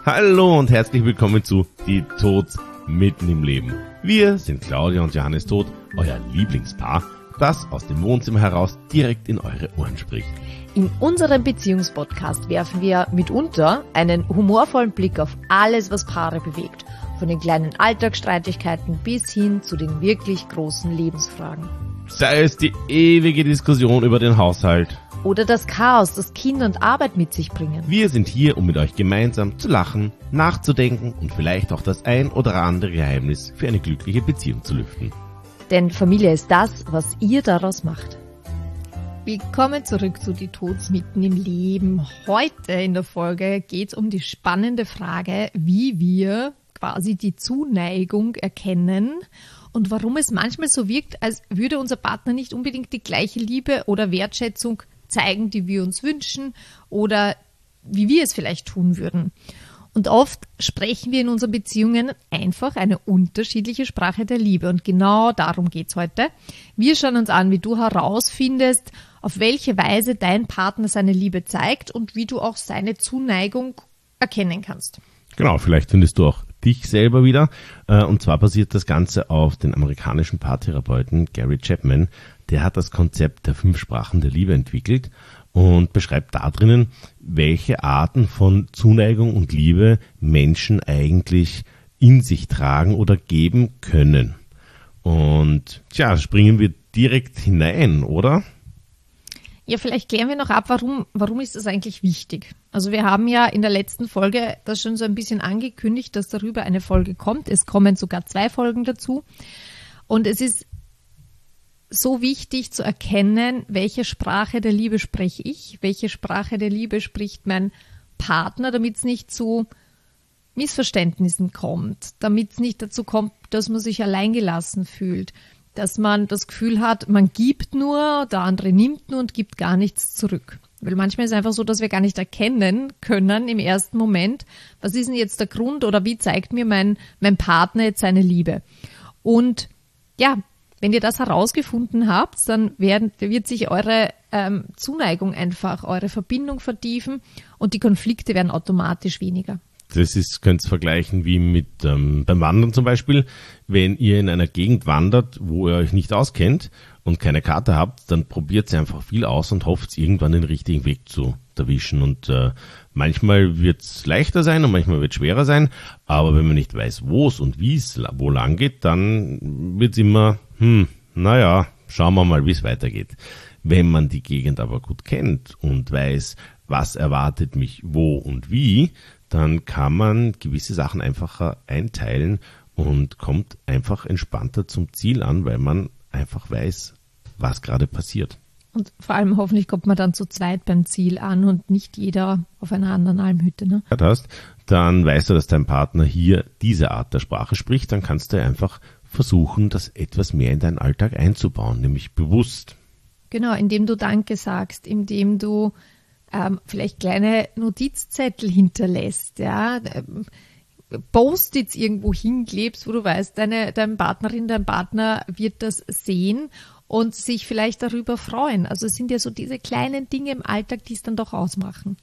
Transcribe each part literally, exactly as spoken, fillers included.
Hallo und herzlich willkommen zu Die Tods mitten im Leben. Wir sind Claudia und Johannes Todt, euer Lieblingspaar, das aus dem Wohnzimmer heraus direkt in eure Ohren spricht. In unserem Beziehungspodcast werfen wir mitunter einen humorvollen Blick auf alles, was Paare bewegt. Von den kleinen Alltagsstreitigkeiten bis hin zu den wirklich großen Lebensfragen. Sei es die ewige Diskussion über den Haushalt. Oder das Chaos, das Kinder und Arbeit mit sich bringen. Wir sind hier, um mit euch gemeinsam zu lachen, nachzudenken und vielleicht auch das ein oder andere Geheimnis für eine glückliche Beziehung zu lüften. Denn Familie ist das, was ihr daraus macht. Willkommen zurück zu Die Tods mitten im Leben. Heute in der Folge geht es um die spannende Frage, wie wir quasi die Zuneigung erkennen und warum es manchmal so wirkt, als würde unser Partner nicht unbedingt die gleiche Liebe oder Wertschätzung zeigen, die wir uns wünschen oder wie wir es vielleicht tun würden. Und oft sprechen wir in unseren Beziehungen einfach eine unterschiedliche Sprache der Liebe. Und genau darum geht's heute. Wir schauen uns an, wie du herausfindest, auf welche Weise dein Partner seine Liebe zeigt und wie du auch seine Zuneigung erkennen kannst. Genau, vielleicht findest du auch dich selber wieder. Und zwar basiert das Ganze auf den amerikanischen Paartherapeuten Gary Chapman. Der hat das Konzept der fünf Sprachen der Liebe entwickelt und beschreibt da drinnen, welche Arten von Zuneigung und Liebe Menschen eigentlich in sich tragen oder geben können. Und tja, springen wir direkt hinein, oder? Ja, vielleicht klären wir noch ab, warum, warum ist das eigentlich wichtig? Also wir haben ja in der letzten Folge das schon so ein bisschen angekündigt, dass darüber eine Folge kommt. Es kommen sogar zwei Folgen dazu. Und es ist so wichtig zu erkennen, welche Sprache der Liebe spreche ich, welche Sprache der Liebe spricht mein Partner, damit es nicht zu Missverständnissen kommt, damit es nicht dazu kommt, dass man sich alleingelassen fühlt, dass man das Gefühl hat, man gibt nur, der andere nimmt nur und gibt gar nichts zurück. Weil manchmal ist es einfach so, dass wir gar nicht erkennen können im ersten Moment, was ist denn jetzt der Grund oder wie zeigt mir mein, mein Partner jetzt seine Liebe. Und ja, wenn ihr das herausgefunden habt, dann werden, wird sich eure ähm, Zuneigung einfach, eure Verbindung vertiefen und die Konflikte werden automatisch weniger. Das ist, könnt ihr vergleichen wie mit ähm, beim Wandern zum Beispiel. Wenn ihr in einer Gegend wandert, wo ihr euch nicht auskennt und keine Karte habt, dann probiert ihr einfach viel aus und hofft, irgendwann den richtigen Weg zu erwischen. Und äh, manchmal wird es leichter sein und manchmal wird es schwerer sein. Aber wenn man nicht weiß, wo es und wie es wo lang geht, dann wird es immer, hm, naja, schauen wir mal, wie es weitergeht. Wenn man die Gegend aber gut kennt und weiß, was erwartet mich wo und wie, dann kann man gewisse Sachen einfacher einteilen und kommt einfach entspannter zum Ziel an, weil man einfach weiß, was gerade passiert. Und vor allem hoffentlich kommt man dann zu zweit beim Ziel an und nicht jeder auf einer anderen Almhütte. Ne? Hast, dann weißt du, dass dein Partner hier diese Art der Sprache spricht, dann kannst du einfach versuchen, das etwas mehr in deinen Alltag einzubauen, nämlich bewusst. Genau, indem du Danke sagst, indem du ähm, vielleicht kleine Notizzettel hinterlässt, ja, ähm, Post-its irgendwo hinklebst, wo du weißt, deine, deine Partnerin, dein Partner wird das sehen und sich vielleicht darüber freuen. Also es sind ja so diese kleinen Dinge im Alltag, die es dann doch ausmachen.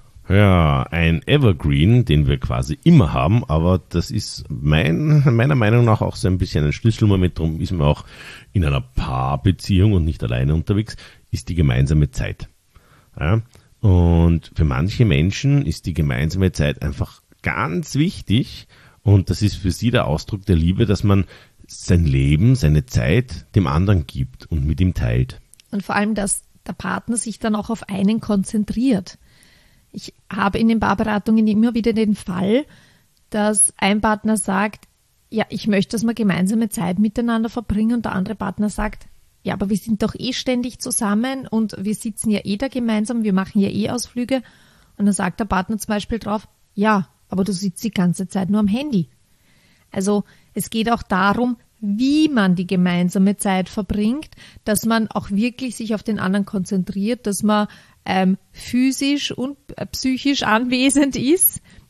Ja, ein Evergreen, den wir quasi immer haben, aber das ist mein, meiner Meinung nach auch so ein bisschen ein Schlüsselmoment, darum ist man auch in einer Paarbeziehung und nicht alleine unterwegs, ist die gemeinsame Zeit. Ja, und für manche Menschen ist die gemeinsame Zeit einfach ganz wichtig und das ist für sie der Ausdruck der Liebe, dass man sein Leben, seine Zeit dem anderen gibt und mit ihm teilt. Und vor allem, dass der Partner sich dann auch auf einen konzentriert. Ich habe in den Paarberatungen immer wieder den Fall, dass ein Partner sagt, ja, ich möchte, dass wir gemeinsame Zeit miteinander verbringen und der andere Partner sagt, ja, aber wir sind doch eh ständig zusammen und wir sitzen ja eh da gemeinsam, wir machen ja eh Ausflüge. Und dann sagt der Partner zum Beispiel drauf, ja, aber du sitzt die ganze Zeit nur am Handy. Also es geht auch darum, wie man die gemeinsame Zeit verbringt, dass man auch wirklich sich auf den anderen konzentriert, dass man ähm, physisch und äh, psychisch anwesend ist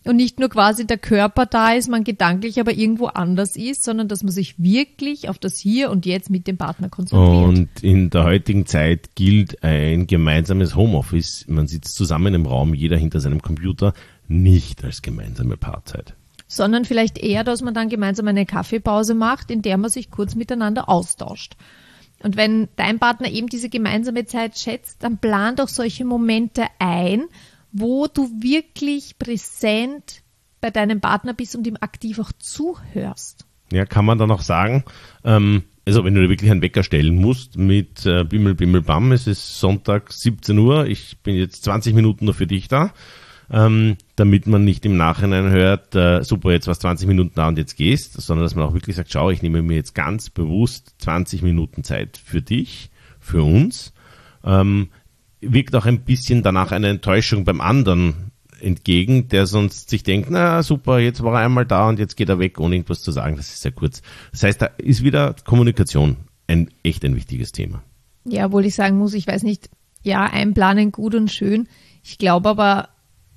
und nicht nur quasi der Körper da ist, man gedanklich aber irgendwo anders ist, sondern dass man sich wirklich auf das Hier und Jetzt mit dem Partner konzentriert. Und in der heutigen Zeit gilt ein gemeinsames Homeoffice, man sitzt zusammen im Raum, jeder hinter seinem Computer, nicht als gemeinsame Paarzeit. Sondern vielleicht eher, dass man dann gemeinsam eine Kaffeepause macht, in der man sich kurz miteinander austauscht. Und wenn dein Partner eben diese gemeinsame Zeit schätzt, dann plan doch solche Momente ein, wo du wirklich präsent bei deinem Partner bist und ihm aktiv auch zuhörst. Ja, kann man dann auch sagen, ähm, also wenn du dir wirklich einen Wecker stellen musst mit äh, Bimmel, Bimmel, Bam, es ist Sonntag siebzehn Uhr, ich bin jetzt zwanzig Minuten nur für dich da, ähm, damit man nicht im Nachhinein hört, äh, super, jetzt warst zwanzig Minuten da und jetzt gehst, sondern dass man auch wirklich sagt, schau, ich nehme mir jetzt ganz bewusst zwanzig Minuten Zeit für dich, für uns, ähm, wirkt auch ein bisschen danach eine Enttäuschung beim anderen entgegen, der sonst sich denkt, na super, jetzt war er einmal da und jetzt geht er weg, ohne irgendwas zu sagen. Das ist sehr kurz. Das heißt, da ist wieder Kommunikation ein echt ein wichtiges Thema. Ja, obwohl ich sagen muss, ich weiß nicht, ja, einplanen gut und schön. Ich glaube aber,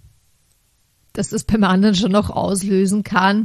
dass das beim anderen schon noch auslösen kann,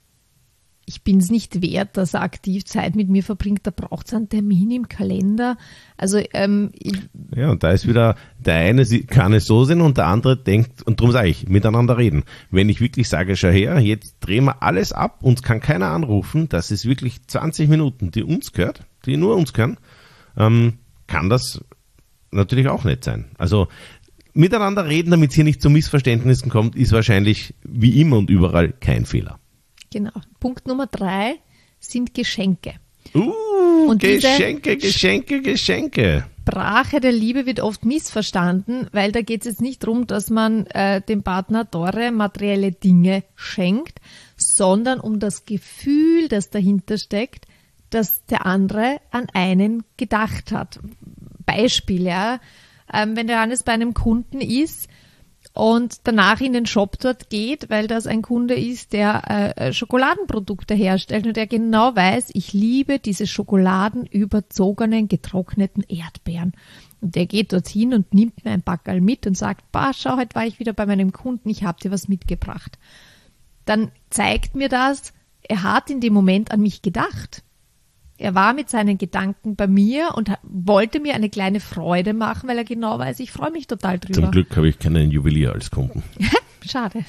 ich bin es nicht wert, dass er aktiv Zeit mit mir verbringt, da braucht es einen Termin im Kalender. Also ähm, ich, ja, und da ist wieder, der eine kann es so sehen und der andere denkt, und darum sage ich, miteinander reden. Wenn ich wirklich sage, schau her, jetzt drehen wir alles ab, uns kann keiner anrufen, das ist wirklich zwanzig Minuten, die uns gehört, die nur uns gehören, ähm, kann das natürlich auch nicht sein. Also miteinander reden, damit es hier nicht zu Missverständnissen kommt, ist wahrscheinlich wie immer und überall kein Fehler. Genau. Punkt Nummer drei sind Geschenke. Uh, und Geschenke, Geschenke, Geschenke. Sprache der Liebe wird oft missverstanden, weil da geht es jetzt nicht darum, dass man äh, dem Partner teure materielle Dinge schenkt, sondern um das Gefühl, das dahinter steckt, dass der andere an einen gedacht hat. Beispiel, ja, ähm, wenn der Johannes bei einem Kunden ist, und danach in den Shop dort geht, weil das ein Kunde ist, der äh, Schokoladenprodukte herstellt und der genau weiß, ich liebe diese schokoladenüberzogenen, getrockneten Erdbeeren. Und der geht dorthin und nimmt mir ein Packerl mit und sagt, bah, schau, heute war ich wieder bei meinem Kunden, ich habe dir was mitgebracht. Dann zeigt mir das, er hat in dem Moment an mich gedacht. Er war mit seinen Gedanken bei mir und wollte mir eine kleine Freude machen, weil er genau weiß, ich freue mich total drüber. Zum Glück habe ich keinen Juwelier als Kunden. Schade.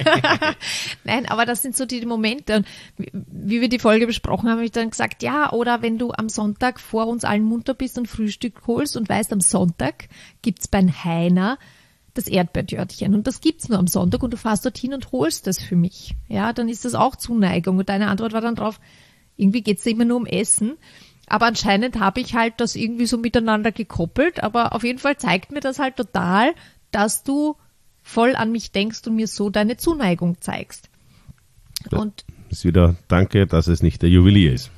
Nein, aber das sind so die Momente. Und wie wir die Folge besprochen haben, habe ich dann gesagt, ja, oder wenn du am Sonntag vor uns allen munter bist und Frühstück holst und weißt, am Sonntag gibt's beim Heiner das Erdbeertörtchen und das gibt's nur am Sonntag und du fährst dorthin und holst das für mich. Ja, dann ist das auch Zuneigung. Und deine Antwort war dann drauf, irgendwie geht's immer nur um Essen, aber anscheinend habe ich halt das irgendwie so miteinander gekoppelt, aber auf jeden Fall zeigt mir das halt total, dass du voll an mich denkst und mir so deine Zuneigung zeigst. Und das ist wieder, danke, dass es nicht der Juwelier ist.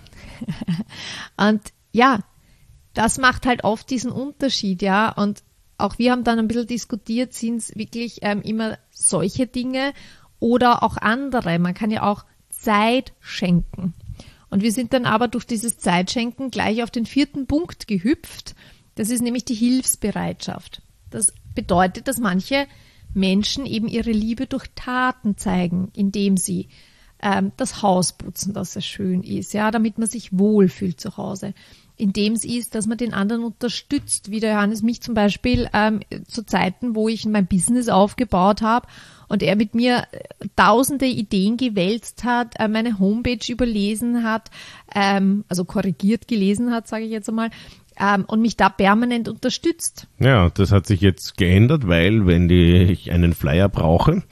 Und ja, das macht halt oft diesen Unterschied, ja, und auch wir haben dann ein bisschen diskutiert, sind es wirklich ähm, immer solche Dinge oder auch andere, man kann ja auch Zeit schenken. Und wir sind dann aber durch dieses Zeitschenken gleich auf den vierten Punkt gehüpft. Das ist nämlich die Hilfsbereitschaft. Das bedeutet, dass manche Menschen eben ihre Liebe durch Taten zeigen, indem sie ähm, das Haus putzen, dass es schön ist, ja, damit man sich wohlfühlt zu Hause. Indem es ist, dass man den anderen unterstützt, wie der Johannes mich zum Beispiel ähm, zu Zeiten, wo ich mein Business aufgebaut habe und er mit mir tausende Ideen gewälzt hat, äh, meine Homepage überlesen hat, ähm, also korrigiert gelesen hat, sage ich jetzt einmal, ähm, und mich da permanent unterstützt. Ja, das hat sich jetzt geändert, weil wenn ich einen Flyer brauche,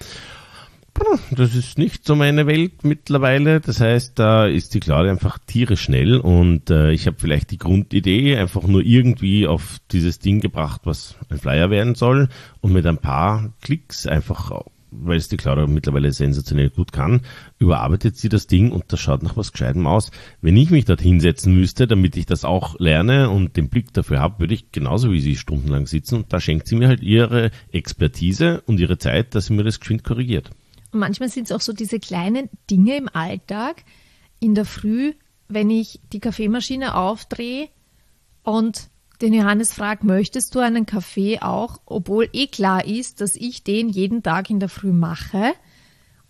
das ist nicht so meine Welt mittlerweile. Das heißt, da ist die Claudia einfach tierisch schnell und äh, ich habe vielleicht die Grundidee einfach nur irgendwie auf dieses Ding gebracht, was ein Flyer werden soll und mit ein paar Klicks einfach, weil es die Claudia mittlerweile sensationell gut kann, überarbeitet sie das Ding und das schaut nach was Gescheitem aus. Wenn ich mich dort hinsetzen müsste, damit ich das auch lerne und den Blick dafür habe, würde ich genauso wie sie stundenlang sitzen und da schenkt sie mir halt ihre Expertise und ihre Zeit, dass sie mir das geschwind korrigiert. Und manchmal sind es auch so diese kleinen Dinge im Alltag. In der Früh, wenn ich die Kaffeemaschine aufdrehe und den Johannes fragt, möchtest du einen Kaffee auch, obwohl eh klar ist, dass ich den jeden Tag in der Früh mache.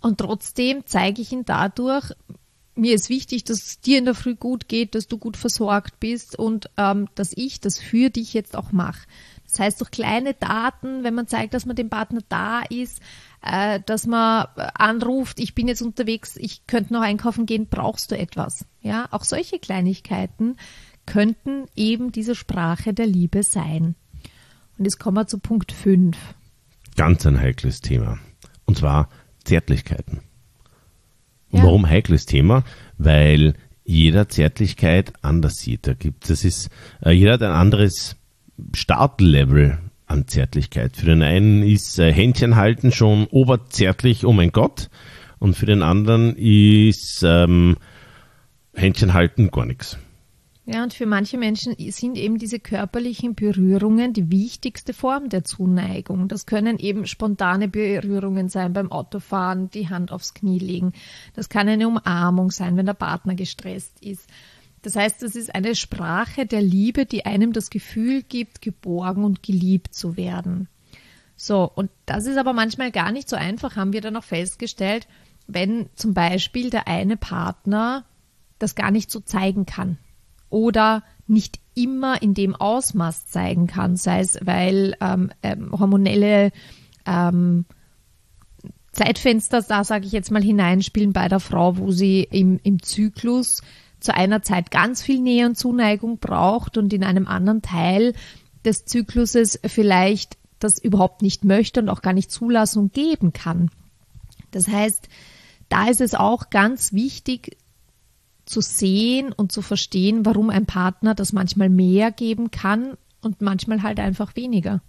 Und trotzdem zeige ich ihn dadurch, mir ist wichtig, dass es dir in der Früh gut geht, dass du gut versorgt bist und ähm, dass ich das für dich jetzt auch mache. Das heißt, durch kleine Daten, wenn man zeigt, dass man dem Partner da ist, äh, dass man anruft, ich bin jetzt unterwegs, ich könnte noch einkaufen gehen, brauchst du etwas? Ja, auch solche Kleinigkeiten könnten eben diese Sprache der Liebe sein. Und jetzt kommen wir zu Punkt fünf. Ganz ein heikles Thema. Und zwar Zärtlichkeiten. Und Ja. warum heikles Thema? Weil jeder Zärtlichkeit anders sieht. Da gibt es ist, äh, jeder hat ein anderes Startlevel an Zärtlichkeit. Für den einen ist äh, Händchen halten schon oberzärtlich, oh mein Gott. Und für den anderen ist ähm, Händchen halten gar nichts. Ja, und für manche Menschen sind eben diese körperlichen Berührungen die wichtigste Form der Zuneigung. Das können eben spontane Berührungen sein beim Autofahren, die Hand aufs Knie legen. Das kann eine Umarmung sein, wenn der Partner gestresst ist. Das heißt, das ist eine Sprache der Liebe, die einem das Gefühl gibt, geborgen und geliebt zu werden. So, und das ist aber manchmal gar nicht so einfach, haben wir dann auch festgestellt, wenn zum Beispiel der eine Partner das gar nicht so zeigen kann. Oder nicht immer in dem Ausmaß zeigen kann, sei es, weil ähm, ähm, hormonelle ähm, Zeitfenster, da sage ich jetzt mal, hineinspielen bei der Frau, wo sie im, im Zyklus zu einer Zeit ganz viel Nähe und Zuneigung braucht und in einem anderen Teil des Zykluses vielleicht das überhaupt nicht möchte und auch gar nicht Zulassung geben kann. Das heißt, da ist es auch ganz wichtig, zu sehen und zu verstehen, warum ein Partner das manchmal mehr geben kann und manchmal halt einfach weniger.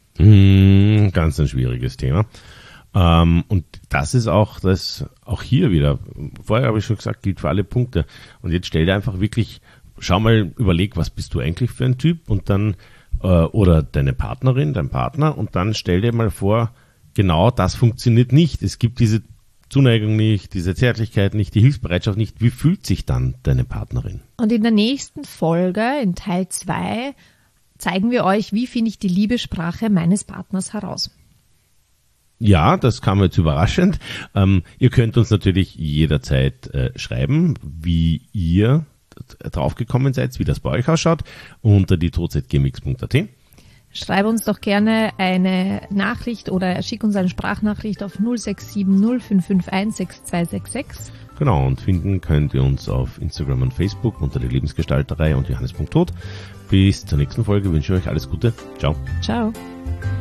Hm, ganz ein schwieriges Thema. Ähm, und das ist auch das, auch hier wieder, vorher habe ich schon gesagt, gilt für alle Punkte. Und jetzt stell dir einfach wirklich, schau mal, überleg, was bist du eigentlich für ein Typ und dann, äh, oder deine Partnerin, dein Partner, und dann stell dir mal vor, genau das funktioniert nicht. Es gibt diese Zuneigung nicht, diese Zärtlichkeit nicht, die Hilfsbereitschaft nicht. Wie fühlt sich dann deine Partnerin? Und in der nächsten Folge, in Teil zwei, zeigen wir euch, wie finde ich die Liebessprache meines Partners heraus. Ja, das kam jetzt überraschend. Ähm, ihr könnt uns natürlich jederzeit äh, schreiben, wie ihr draufgekommen seid, wie das bei euch ausschaut, unter die tozgmx punkt at. Schreib uns doch gerne eine Nachricht oder schick uns eine Sprachnachricht auf null sechs sieben null fünf fünf eins sechs zwei sechs sechs. Genau, und finden könnt ihr uns auf Instagram und Facebook unter die Lebensgestalterei und johannes punkt tod. Bis zur nächsten Folge wünsche ich euch alles Gute. Ciao. Ciao.